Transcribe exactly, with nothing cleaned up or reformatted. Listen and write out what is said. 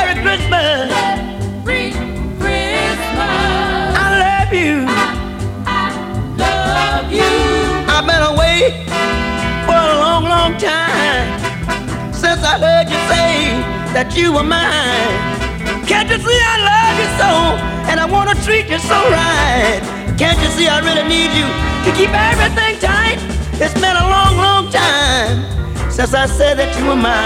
Merry Christmas. Merry Christmas. I love you. I, I love you. I've been away for a long, long time since I heard you say that you were mine. Can't you see I love you so, and I wanna treat you so right? Can't you see I really need you to keep everything tight? It's been a long, long time since I said that you were mine.